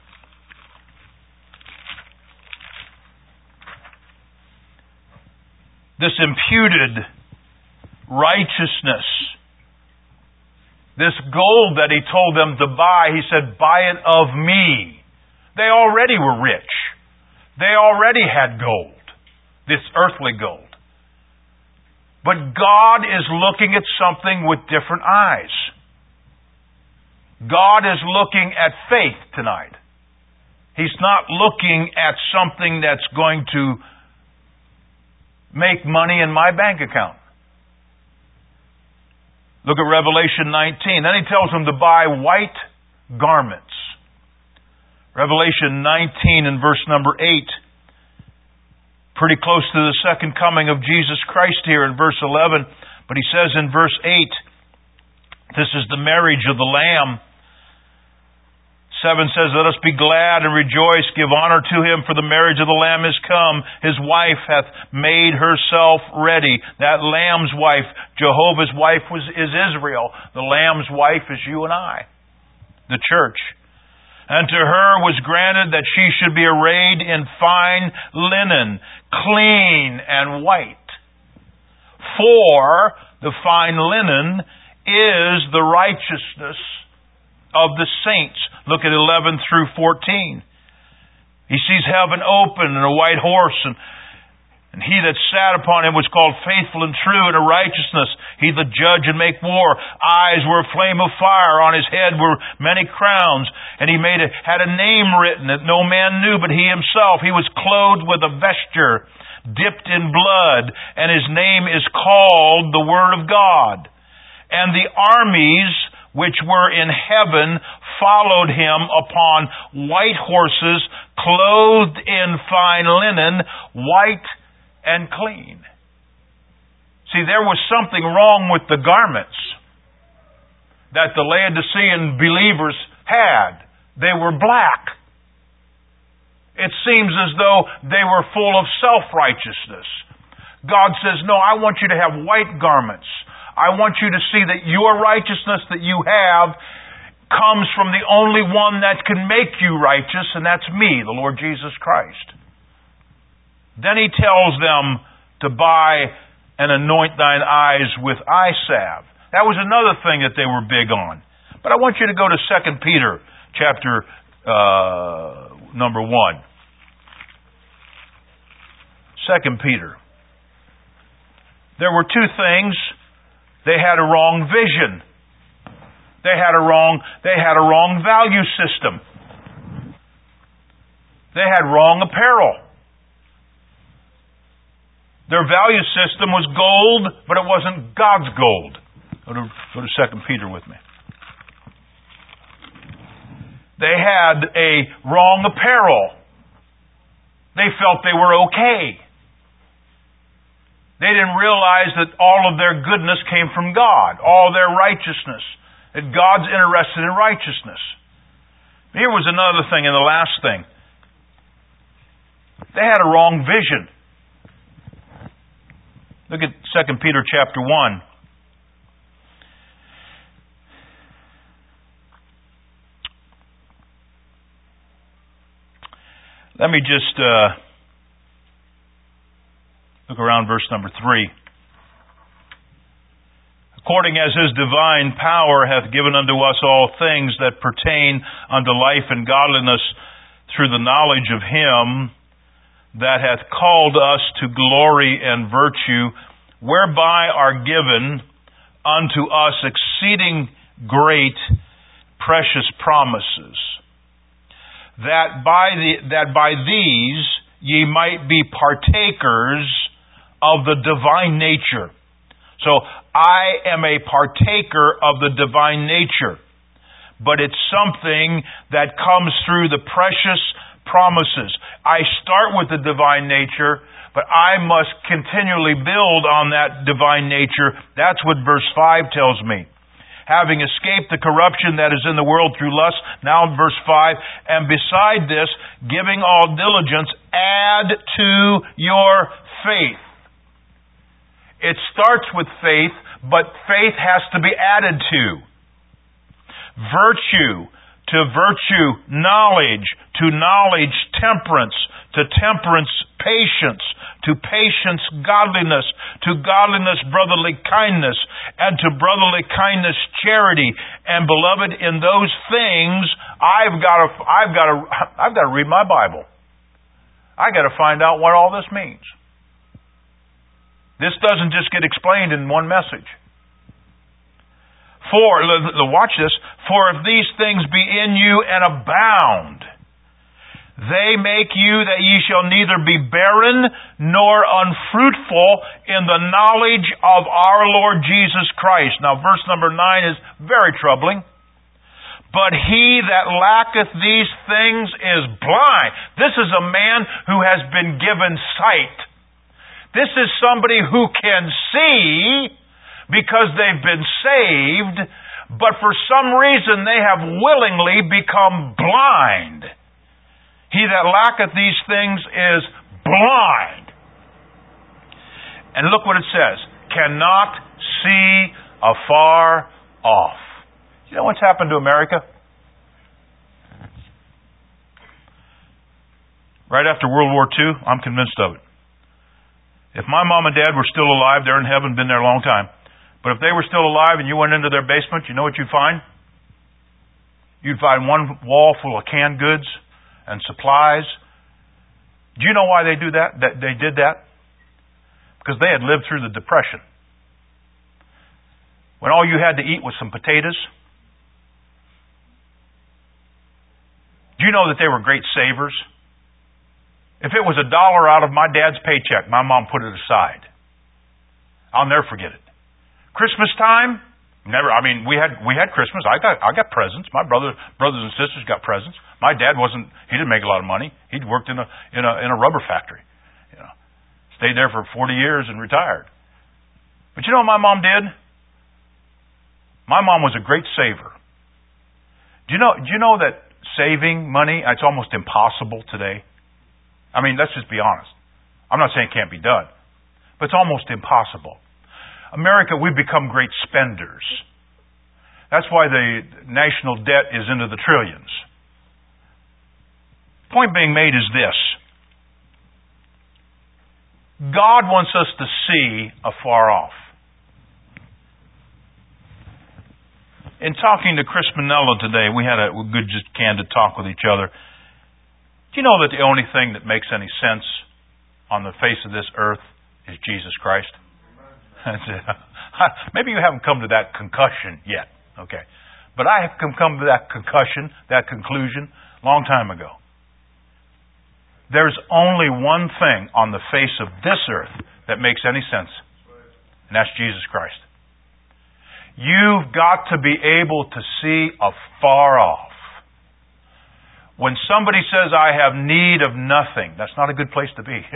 This imputed righteousness, this gold that he told them to buy, he said, buy it of me. They already were rich. They already had gold, this earthly gold. But God is looking at something with different eyes. God is looking at faith tonight. He's not looking at something that's going to make money in my bank account. Look at Revelation 19. Then he tells them to buy white garments. Revelation 19 and verse number 8. Pretty close to the second coming of Jesus Christ here in verse 11. But he says in verse 8, this is the marriage of the Lamb. 7 says, let us be glad and rejoice, give honor to him, for the marriage of the Lamb is come. His wife hath made herself ready. That Lamb's wife, Jehovah's wife, is Israel. The Lamb's wife is you and I, the church. And to her was granted that she should be arrayed in fine linen, clean and white. For the fine linen is the righteousness of the saints. Look at 11 through 14. He sees heaven open and a white horse, and he that sat upon him was called faithful and true and a righteousness. He that judge and make war. Eyes were a flame of fire. On his head were many crowns. And he had a name written that no man knew but he himself. He was clothed with a vesture dipped in blood, and his name is called the Word of God. And the armies which were in heaven followed him upon white horses, clothed in fine linen, white and clean. See, there was something wrong with the garments that the Laodicean believers had. They were black. It seems as though they were full of self-righteousness. God says, no, I want you to have white garments. I want you to see that your righteousness that you have comes from the only one that can make you righteous, and that's me, the Lord Jesus Christ. Then he tells them to buy and anoint thine eyes with eye salve. That was another thing that they were big on. But I want you to go to 2 Peter chapter number 1. 2 Peter. There were two things. They had a wrong vision. They had a wrong value system. They had wrong apparel. Their value system was gold, but it wasn't God's gold. Go to 2 Peter with me. They had a wrong apparel. They felt they were okay. They didn't realize that all of their goodness came from God, all their righteousness, that God's interested in righteousness. Here was another thing, and the last thing. They had a wrong vision. Look at 2 Peter chapter 1. Let me just look around verse number 3. According as His divine power hath given unto us all things that pertain unto life and godliness through the knowledge of Him that hath called us to glory and virtue, whereby are given unto us exceeding great precious promises, that by these ye might be partakers of the divine nature. So, I am a partaker of the divine nature, but it's something that comes through the precious promises. I start with the divine nature, but I must continually build on that divine nature. That's what verse 5 tells me. Having escaped the corruption that is in the world through lust. Now in verse 5, and beside this, giving all diligence, add to your faith. It starts with faith, but faith has to be added to. Virtue, to virtue, knowledge, to knowledge, temperance, to temperance, patience, to patience, godliness, to godliness, brotherly kindness, and to brotherly kindness, charity. And beloved, in those things, I've got to read my Bible. I got to find out what all this means. This doesn't just get explained in one message. Watch this. For if these things be in you and abound, they make you that ye shall neither be barren nor unfruitful in the knowledge of our Lord Jesus Christ. Now, verse number 9 is very troubling. But he that lacketh these things is blind. This is a man who has been given sight. This is somebody who can see because they've been saved, but for some reason they have willingly become blind. He that lacketh these things is blind. And look what it says. Cannot see afar off. You know what's happened to America? Right after World War II, I'm convinced of it. If my mom and dad were still alive, they're in heaven, been there a long time. But if they were still alive and you went into their basement, you know what you'd find? You'd find one wall full of canned goods and supplies. Do you know why they do that? They did that? Because they had lived through the Depression. When all you had to eat was some potatoes. Do you know that they were great savers? If it was $1 out of my dad's paycheck, my mom put it aside. I'll never forget it. Christmas time, never. I mean, we had Christmas. I got presents. My brothers and sisters got presents. My dad he didn't make a lot of money. He'd worked in a rubber factory. You know, stayed there for 40 years and retired. But you know what my mom did? My mom was a great saver. Do you know that saving money, it's almost impossible today? I mean, let's just be honest. I'm not saying it can't be done, but it's almost impossible. America, we've become great spenders. That's why the national debt is into the trillions. Point being made is this. God wants us to see afar off. In talking to Chris Manella today, we had a good, just candid talk with each other. Do you know that the only thing that makes any sense on the face of this earth is Jesus Christ? Maybe you haven't come to that concussion yet, okay? But I have come to that conclusion, a long time ago. There's only one thing on the face of this earth that makes any sense, and that's Jesus Christ. You've got to be able to see afar off. When somebody says, I have need of nothing, that's not a good place to be.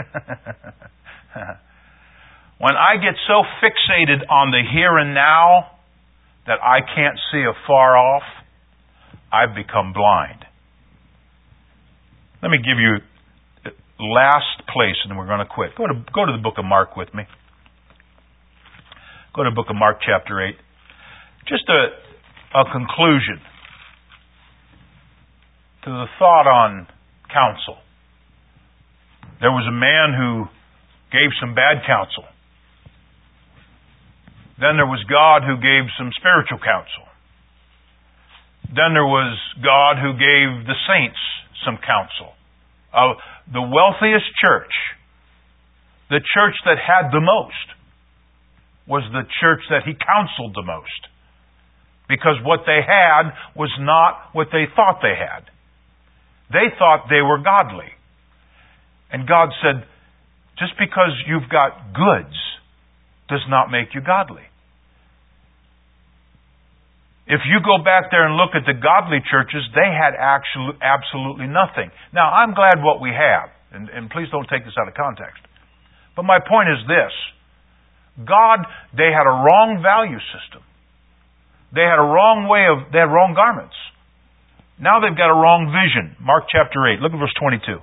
When I get so fixated on the here and now that I can't see afar off, I've become blind. Let me give you last place and then we're going to quit. Go to the book of Mark with me. Go to the book of Mark chapter 8. Just a conclusion to the thought on counsel. There was a man who gave some bad counsel. Then there was God who gave some spiritual counsel. Then there was God who gave the saints some counsel. The wealthiest church, the church that had the most, was the church that he counseled the most. Because what they had was not what they thought they had. They thought they were godly. And God said, just because you've got goods does not make you godly. If you go back there and look at the godly churches, they had absolutely nothing. Now, I'm glad what we have, and please don't take this out of context. But my point is this. They had a wrong value system. They had a wrong they had wrong garments. Now they've got a wrong vision. Mark chapter 8, look at verse 22.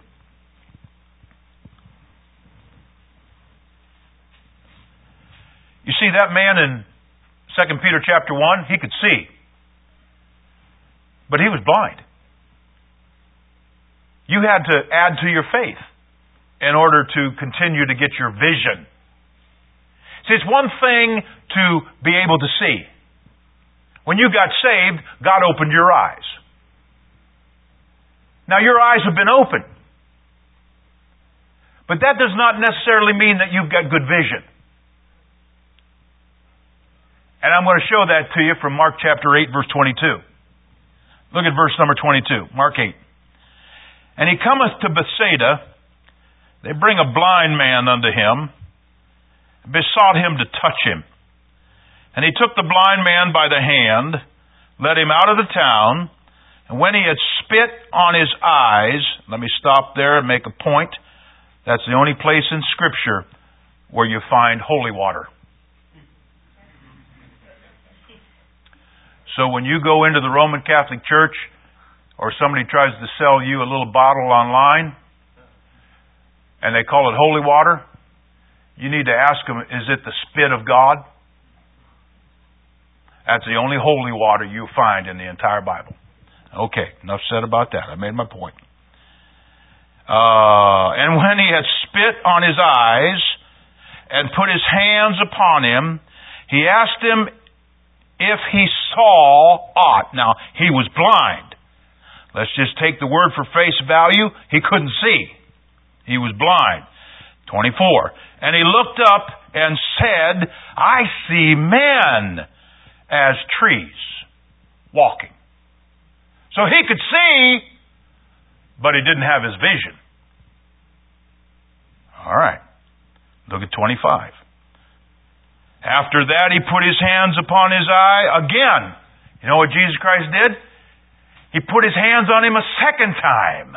You see that man in 2 Peter chapter 1, he could see. But he was blind. You had to add to your faith in order to continue to get your vision. See, it's one thing to be able to see. When you got saved, God opened your eyes. Now your eyes have been opened. But that does not necessarily mean that you've got good vision. And I'm going to show that to you from Mark chapter 8, verse 22. Look at verse number 22, Mark 8. And he cometh to Bethsaida. They bring a blind man unto him, besought him to touch him. And he took the blind man by the hand, led him out of the town, and when he had spit on his eyes, let me stop there and make a point. That's the only place in Scripture where you find holy water. So when you go into the Roman Catholic Church, or somebody tries to sell you a little bottle online, and they call it holy water, you need to ask them, is it the spit of God? That's the only holy water you find in the entire Bible. Okay, enough said about that. I made my point. And when he had spit on his eyes and put his hands upon him, he asked him if he saw aught. Now, he was blind. Let's just take the word for face value. He couldn't see. He was blind. 24. And he looked up and said, I see men as trees walking. So he could see, but he didn't have his vision. All right. Look at 25. After that, he put his hands upon his eye again. You know what Jesus Christ did? He put his hands on him a second time.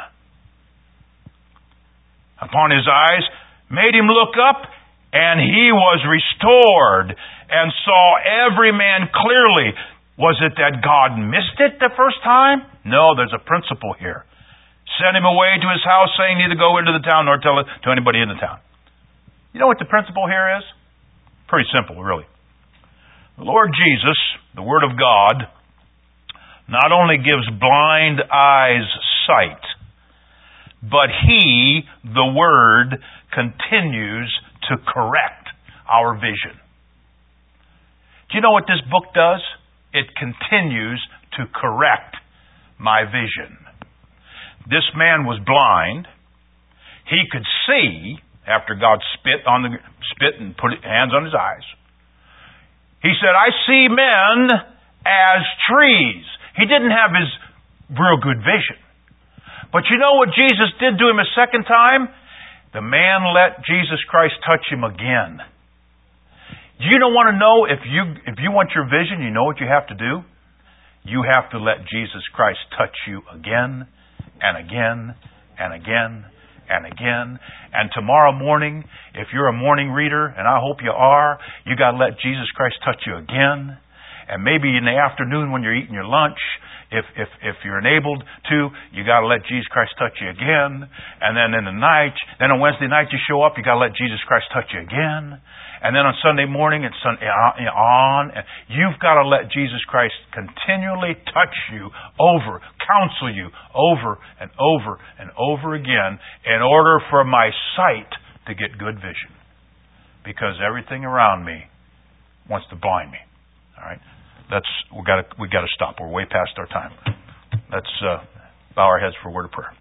Upon his eyes, made him look up, and he was restored and saw every man clearly. Was it that God missed it the first time? No, there's a principle here. Sent him away to his house, saying neither go into the town nor tell it to anybody in the town. You know what the principle here is? Pretty simple, really. The Lord Jesus, the Word of God, not only gives blind eyes sight, but He, the Word, continues to correct our vision. Do you know what this book does? It continues to correct my vision. This man was blind. He could see after God spit and put hands on his eyes. He said, I see men as trees. He didn't have his real good vision. But you know what Jesus did to him a second time? The man let Jesus Christ touch him again. You don't want to know if you want your vision, you know what you have to do? You have to let Jesus Christ touch you again and again and again and again. And tomorrow morning, if you're a morning reader, and I hope you are, you got to let Jesus Christ touch you again. And maybe in the afternoon when you're eating your lunch, if you're enabled to, you got to let Jesus Christ touch you again. And then in the night, then on Wednesday night you show up, you got to let Jesus Christ touch you again. And then on Sunday morning and on, you've got to let Jesus Christ continually touch you over, counsel you over and over and over again in order for my sight to get good vision. Because everything around me wants to blind me. All right? We got to stop. We're way past our time. Let's bow our heads for a word of prayer.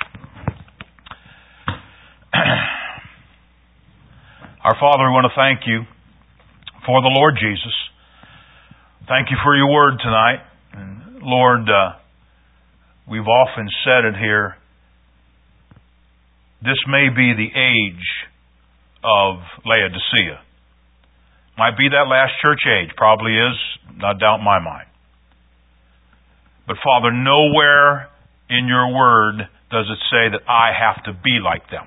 Our Father, we want to thank you for the Lord Jesus. Thank you for your word tonight. And Lord, we've often said it here. This may be the age of Laodicea. Might be that last church age. Probably is. Not doubt in my mind. But Father, nowhere in your word does it say that I have to be like them.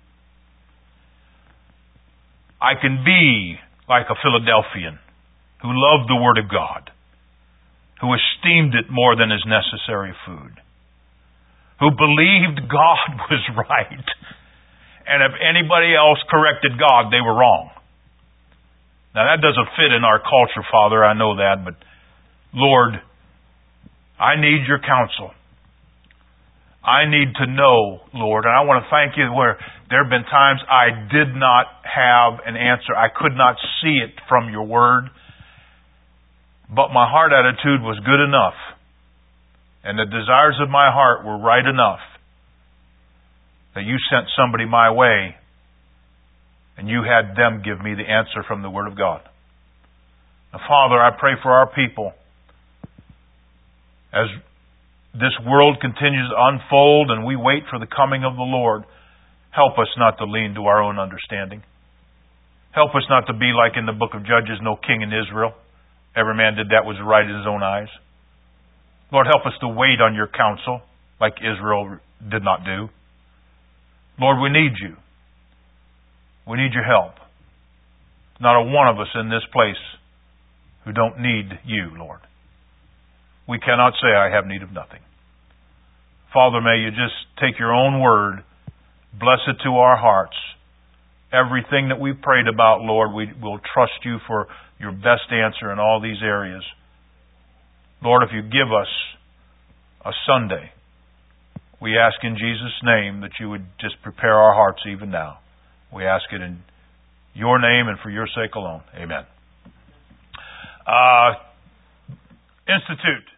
I can be like a Philadelphian who loved the Word of God, who esteemed it more than his necessary food, who believed God was right, and if anybody else corrected God, they were wrong. Now that doesn't fit in our culture, Father, I know that, but Lord, I need your counsel. I need to know, Lord, and I want to thank you where there have been times I did not have an answer. I could not see it from your word, but my heart attitude was good enough, and the desires of my heart were right enough that you sent somebody my way and you had them give me the answer from the Word of God. Now, Father, I pray for our people as this world continues to unfold and we wait for the coming of the Lord. Help us not to lean to our own understanding. Help us not to be like in the book of Judges, no king in Israel. Every man did that was right in his own eyes. Lord, help us to wait on your counsel like Israel did not do. Lord, we need you. We need your help. Not a one of us in this place who don't need you, Lord. We cannot say, I have need of nothing. Father, may you just take your own word, bless it to our hearts. Everything that we've prayed about, Lord, we will trust you for your best answer in all these areas. Lord, if you give us a Sunday, we ask in Jesus' name that you would just prepare our hearts even now. We ask it in your name and for your sake alone. Amen. Institute.